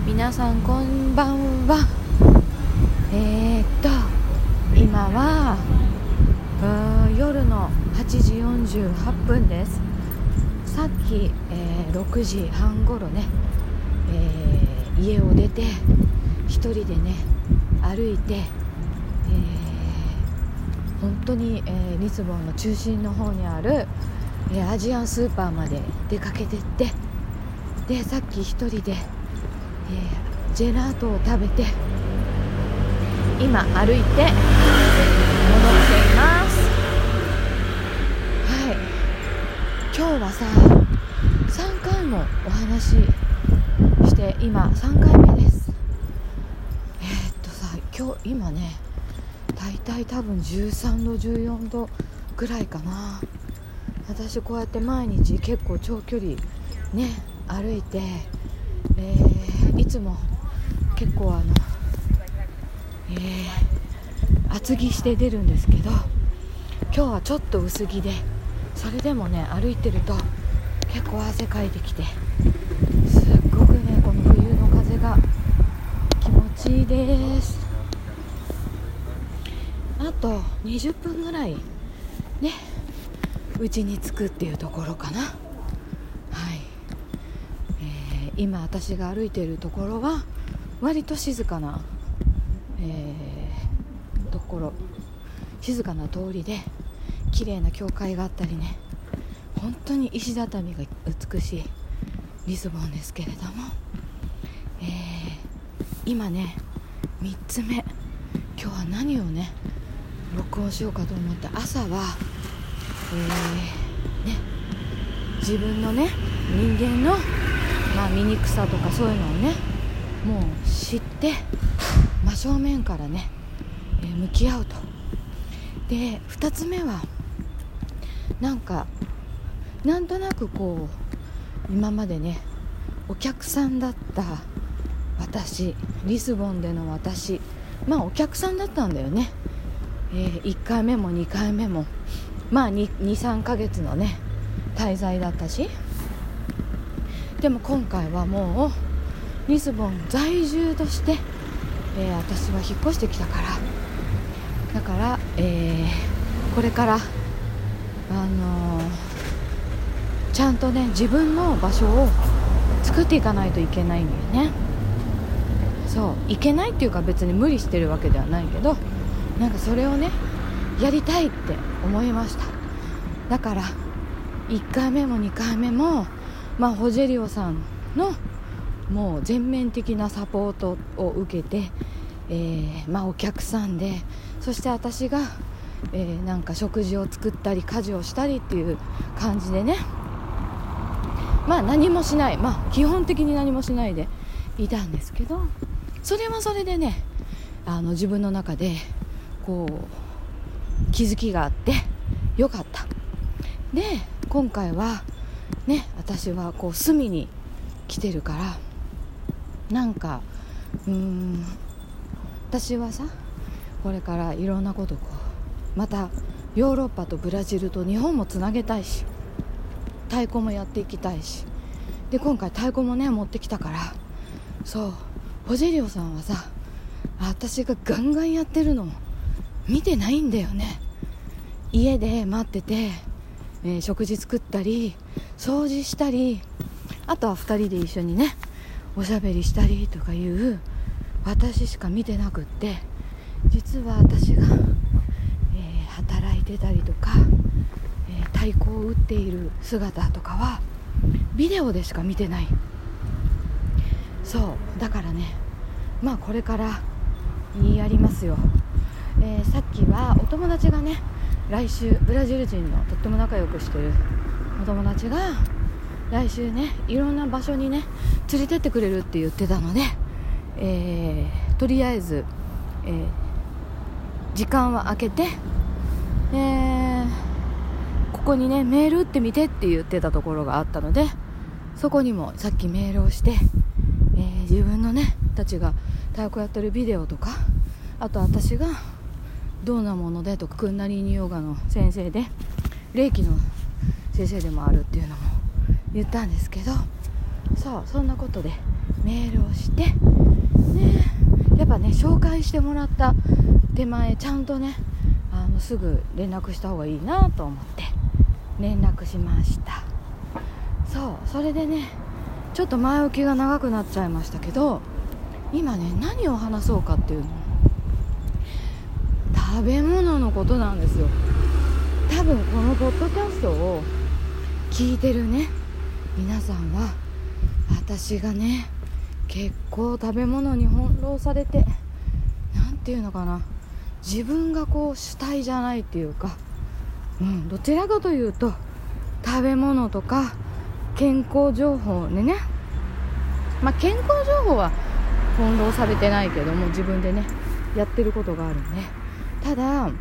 皆さんこんばんは。今は夜の8時48分です。さっき、6時半ごろね、家を出て一人でね歩いて、本当に、リスボンの中心の方にある、アジアンスーパーまで出かけてって、でさっき一人で、ジェラートを食べて今歩いて戻っています。はい、今日はさ3回もお話しして今3回目です。今ねだいたい多分13度14度ぐらいかな。私こうやって毎日結構長距離ね歩いて、いつも結構厚着して出るんですけど、今日はちょっと薄着で、それでもね歩いてると結構汗かいてきて、すっごくねこの冬の風が気持ちいいです。あと20分ぐらいね家に着くっていうところかな。はい、今私が歩いているところは割と静かな、ところ、静かな通りで綺麗な教会があったりね、本当に石畳が美しいリスボンですけれども、今ね3つ目、今日は何をね録音しようかと思って、朝は、自分のね人間の、醜さとかそういうのをねもう知って真正面からね、向き合うと。で2つ目はなんとなくこう今までねお客さんだった私、リスボンでの私、お客さんだったんだよね。1回目も2回目も2、3ヶ月のね滞在だったし、でも今回はもうリスボン在住として、私は引っ越してきたから、だから、これからちゃんとね自分の場所を作っていかないといけないんだよね。そういけないっていうか別に無理してるわけではないけど、それをねやりたいって思いました。だから1回目も2回目も、ホジェリオさんのもう全面的なサポートを受けて、お客さんで、そして私が、食事を作ったり家事をしたりっていう感じでね、何もしない、基本的に何もしないでいたんですけど、それはそれでね自分の中でこう気づきがあってよかった。で今回はね私はこう隅に来てるから、私はさこれからいろんなことまたヨーロッパとブラジルと日本もつなげたいし、太鼓もやっていきたいし、で今回太鼓もね持ってきたから、そうホジェリオさんはさ私がガンガンやってるの見てないんだよね。家で待ってて、食事作ったり掃除したり、あとは2人で一緒にねおしゃべりしたりとかいう私しか見てなくって、実は私が、働いてたりとか、太鼓を打っている姿とかはビデオでしか見てない。そうだからねこれからやりますよ。さっきはお友達がね来週ブラジル人のとっても仲良くしてるお友達が来週ねいろんな場所にね連れてってくれるって言ってたので、とりあえず、時間は空けて、ここにねメール打ってみてって言ってたところがあったので、そこにもさっきメールをして、自分のねたちが太鼓やってるビデオとか、あと私がどんなものでとか、クンナリーニヨガの先生で霊気の先生でもあるっていうのも言ったんですけど、そそんなことでメールをしてね、やっぱね紹介してもらった手前ちゃんとねすぐ連絡した方がいいなと思って連絡しました。それでねちょっと前置きが長くなっちゃいましたけど、今ね何を話そうかっていうの、食べ物のことなんですよ。多分このポッドキャストを聞いてるね皆さんは、私がね結構食べ物に翻弄されて、なんていうのかな、自分がこう主体じゃないっていうか、どちらかというと食べ物とか健康情報でね、健康情報は翻弄されてないけども自分でねやってることがあるんで、ただ、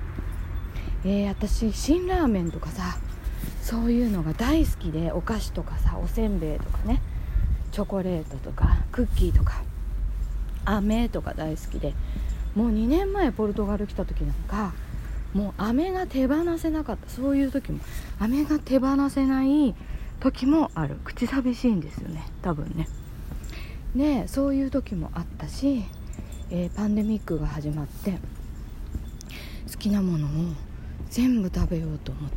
私辛ラーメンとかさ、そういうのが大好きで、お菓子とかさ、おせんべいとかね、チョコレートとかクッキーとか飴とか大好きで、もう2年前ポルトガル来た時なんかもう飴が手放せなかった。そういう時も飴が手放せない時もある。口寂しいんですよね多分ね。でそういう時もあったし、パンデミックが始まって好きなものを全部食べようと思って、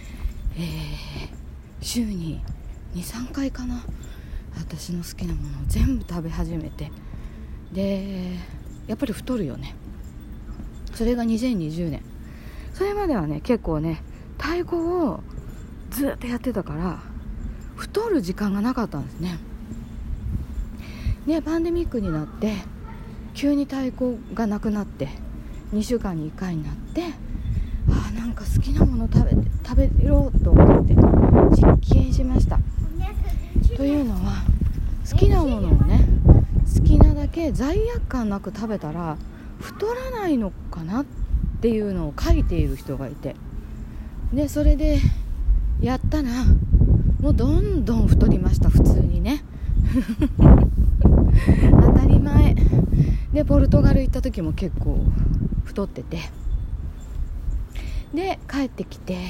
週に 2,3 回かな、私の好きなものを全部食べ始めて、でやっぱり太るよね。それが2020年。それまではね結構ね太鼓をずっとやってたから太る時間がなかったんですね。でパンデミックになって急に太鼓がなくなって2週間に1回になって、なんか好きなもの食べようと思って実験しました。というのは好きなものをね好きなだけ罪悪感なく食べたら太らないのかなっていうのを書いている人がいて、でそれでやったらもうどんどん太りました。普通にね当たり前で、ポルトガル行った時も結構太ってて、で帰ってきて、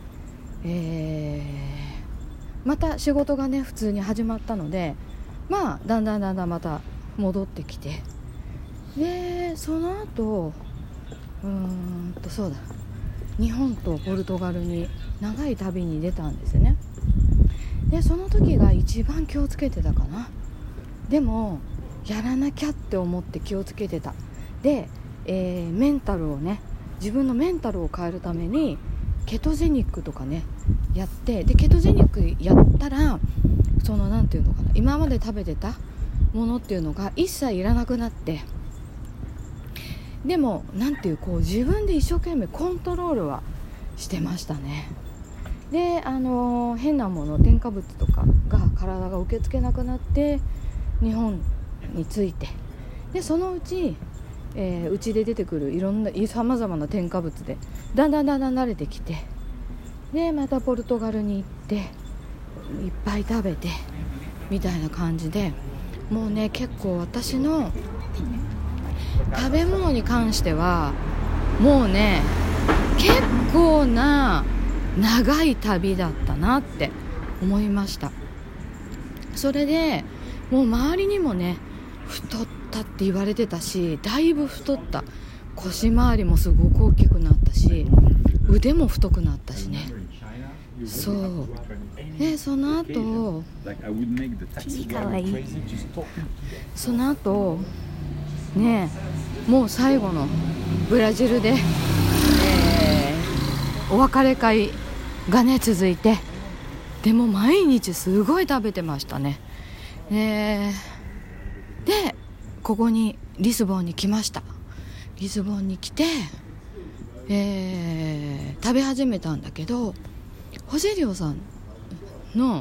また仕事がね普通に始まったので、だんだんまた戻ってきて、でその後そうだ、日本とポルトガルに長い旅に出たんですよね。でその時が一番気をつけてたかな。でもやらなきゃって思って気をつけてた。で、メンタルをね、自分のメンタルを変えるためにケトジェニックとかねやって、でケトジェニックやったらなんていうのかな、今まで食べてたものっていうのが一切いらなくなって、でもなんていう自分で一生懸命コントロールはしてましたね。で変なもの、添加物とかが体が受け付けなくなって日本に着いて、でそのうちうちで出てくるいろんなさまざまな添加物でだんだん慣れてきて、でまたポルトガルに行っていっぱい食べてみたいな感じで、もうね結構私の食べ物に関してはもうね結構な長い旅だったなって思いました。それでもう周りにもね太ったって言われてたし、だいぶ太った。腰回りもすごく大きくなったし、腕も太くなったしね。そうでその後その後ねもう最後のブラジルで、お別れ会がね続いて、でも毎日すごい食べてましたね。でここにリスボンに来ました。リスボンに来て、食べ始めたんだけど、ホジェリオさんの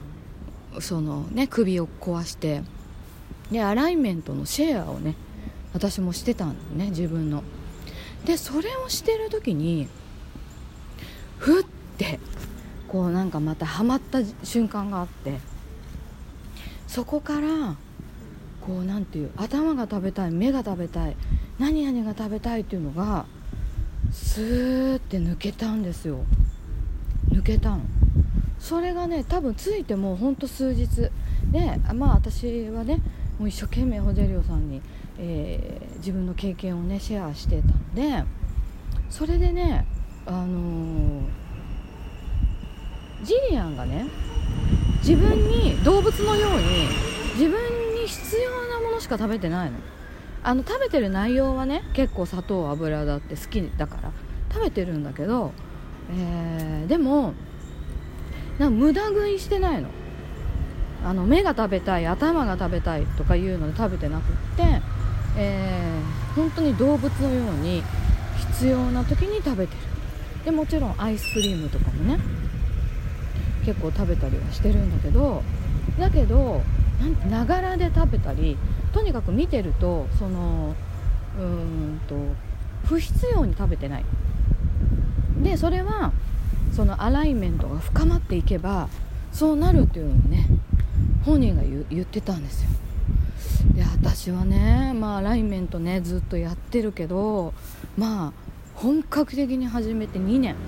首を壊して、でアライメントのシェアをね私もしてたんだね、自分の。でそれをしてる時にふってなんかまたハマった瞬間があって、そこからなんていう、頭が食べたい、目が食べたい、何々が食べたいっていうのがスーって抜けたんですよ。抜けたの。それがね多分ついてもうほんと数日で私はねもう一生懸命ホゼリオさんに、自分の経験をねシェアしてたので、それでねジリアンがね自分に動物のように自分に必要なものしか食べてないの。食べてる内容はね結構砂糖油だって好きだから食べてるんだけど、でも無駄食いしてないの。目が食べたい、頭が食べたいとかいうので食べてなくって、本当に動物のように必要な時に食べてる。でもちろんアイスクリームとかもね結構食べたりはしてるんだけどながらで食べたり、とにかく見てると不必要に食べてない。でそれはそのアライメントが深まっていけばそうなるっていうのをね本人が言ってたんですよ。で私はねアライメントねずっとやってるけど本格的に始めて2年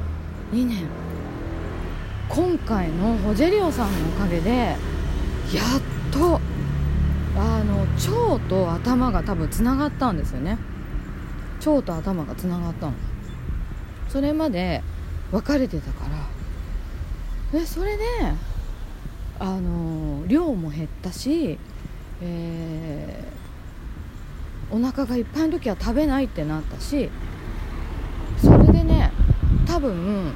今回のホゼリオさんのおかげでやっと腸と頭が多分つながったんですよね。腸と頭がつながったの。それまで分かれてたからで、それで量も減ったし、お腹がいっぱいの時は食べないってなったし、それでね多分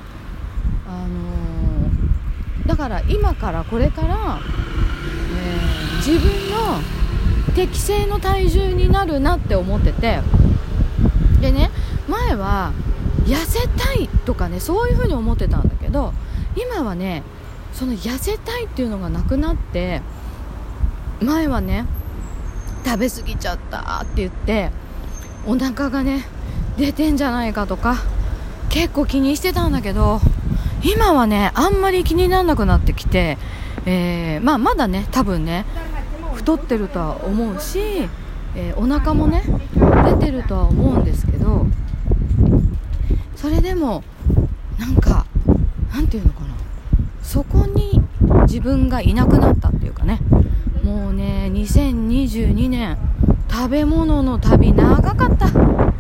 だから今からこれから、自分の適正の体重になるなって思ってて、でね前は痩せたいとかねそういう風に思ってたんだけど、今はねその痩せたいっていうのがなくなって、前はね食べ過ぎちゃったって言ってお腹がね出てんじゃないかとか結構気にしてたんだけど、今はねあんまり気にならなくなってきて、まだね多分ね太ってるとは思うし、お腹もね出てるとは思うんですけど、それでもなんていうのかな、そこに自分がいなくなったっていうかね、もうね2022年食べ物の旅長かった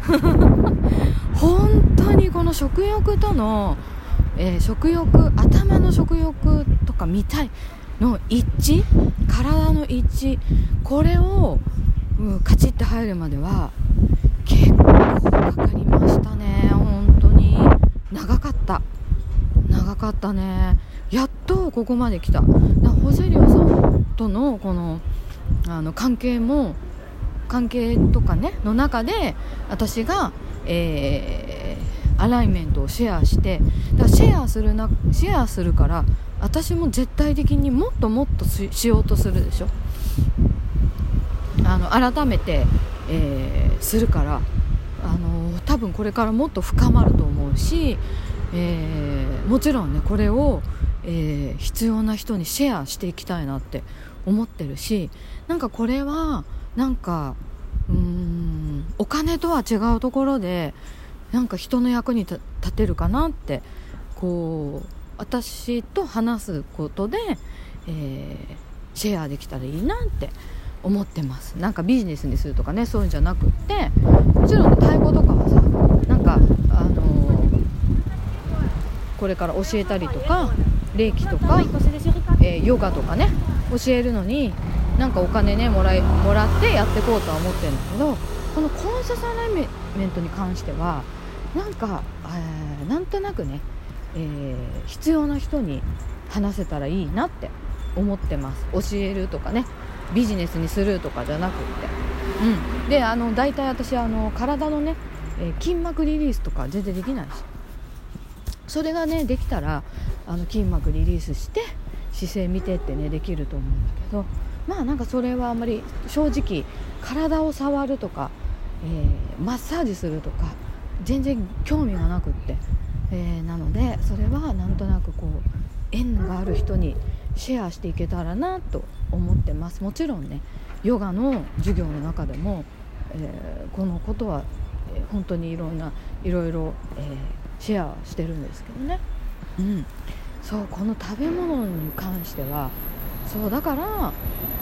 本当にこの食欲との、頭の食欲とか見たいの一致、体の一致、これを、カチッて入るまでは結構かかりましたね。本当に長かったね。やっとここまで来た。ホゼリオさんとのこの関係とかねの中で私が、アライメントをシェアして、だからシェアするから私も絶対的にもっともっと しようとするでしょ。改めて、するから多分これからもっと深まると思うし、もちろんねこれを、必要な人にシェアしていきたいなって思ってるし、これはお金とは違うところで人の役に立てるかなって、こう私と話すことで、シェアできたらいいなって思ってます。ビジネスにするとかねそういうんじゃなくって、もちろん、ね、太鼓とかはさこれから教えたりとか霊気とか、ヨガとかね教えるのにお金ねもらってやっていこうとは思ってるんだけど、このコンシャスアライメントに関してはなんとなくね、必要な人に話せたらいいなって思ってます。教えるとかねビジネスにするとかじゃなくって、で大体私体のね、筋膜リリースとか全然できないし、それがねできたら筋膜リリースして姿勢見てってねできると思うんだけど、それはあんまり正直体を触るとか、マッサージするとか全然興味がなくって、なのでそれはなんとなく縁がある人にシェアしていけたらなと思ってます。もちろんねヨガの授業の中でも、このことは、本当にいろいろ、シェアしてるんですけどね、そうこの食べ物に関してはそうだから、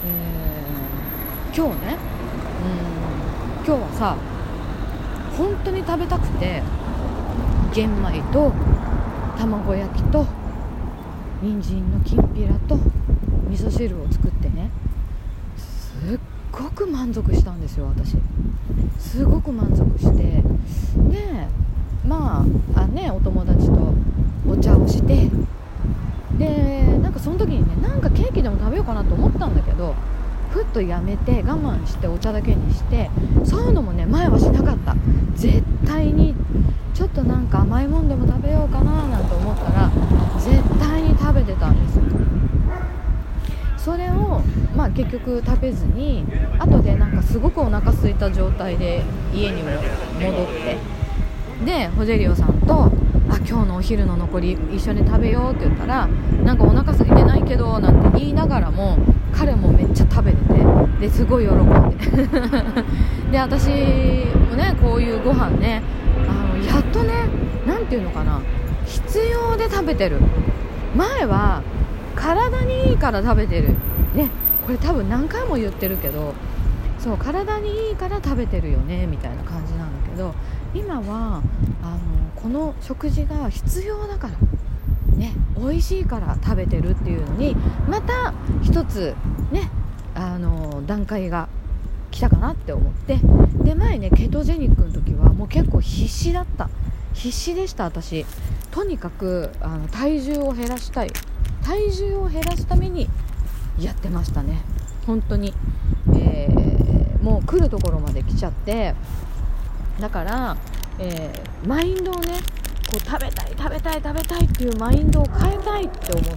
今日ね、今日はさ本当に食べたくて玄米と卵焼きと人参のきんぴらと味噌汁を作ってね、すっごく満足したんですよ。私すごく満足して、でまあね、お友達とお茶をして、でなんかその時にね、なんかケーキでも食べようかなと思ったんだけど、ふっとやめて我慢してお茶だけにして、そういうのもね前はしなかった。絶対にちょっとなんか甘いもんでも食べようかななんて思ったら絶対に食べてたんですよ。それを結局食べずに、後でなんかすごくお腹空いた状態で家にも戻って、でホジェリオさんと今日のお昼の残り一緒に食べようって言ったら、なんかお腹空いてないけどなんて言いながらも彼もめっちゃ食べてて、ですごい喜んでで私もね、こういうご飯ね、やっとね、なんていうのかな、必要で食べてる。前は体にいいから食べてるね、これ多分何回も言ってるけど、そう体にいいから食べてるよねみたいな感じなんだけど、今はこの食事が必要だからね、美味しいから食べてるっていうのにまた一つね、段階が来たかなって思って、で前ねケトジェニックの時はもう結構必死でした。私とにかく体重を減らしたい、体重を減らすためにやってましたね。本当に、もう来るところまで来ちゃって、だから、マインドをね、こう食べたいっていうマインドを変えたいって思って、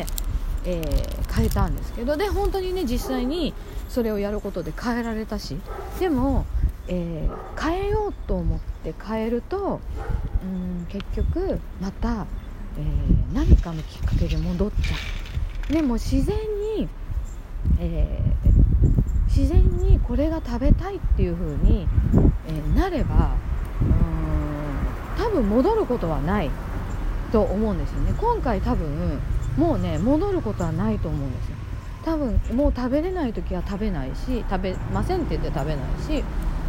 変えたんですけど、で本当にね実際にそれをやることで変えられたし、でも、変えようと思って変えると結局また、何かのきっかけで戻っちゃう。でも自然にこれが食べたいっていう風に、なれば多分戻ることはないと思うんですよね。今回多分もうね戻ることはないと思うんですよ。多分もう食べれない時は食べないし、食べませんって言って食べないし、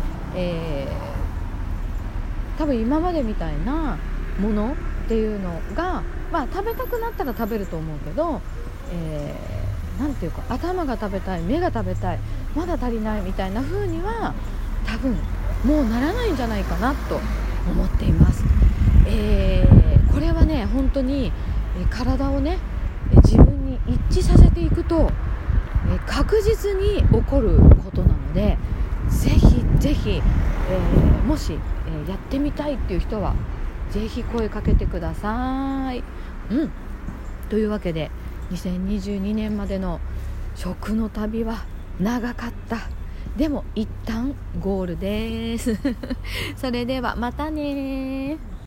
多分今までみたいなものっていうのが、食べたくなったら食べると思うけど、なんていうか、頭が食べたい、目が食べたい、まだ足りないみたいな風には多分もうならないんじゃないかなと思っています。これはね本当に体をね自分に一致させていくと確実に起こることなので、ぜひ、もし、やってみたいっていう人はぜひ声かけてください。というわけで2022年までの食の旅は長かった。でも一旦ゴールですそれではまたね。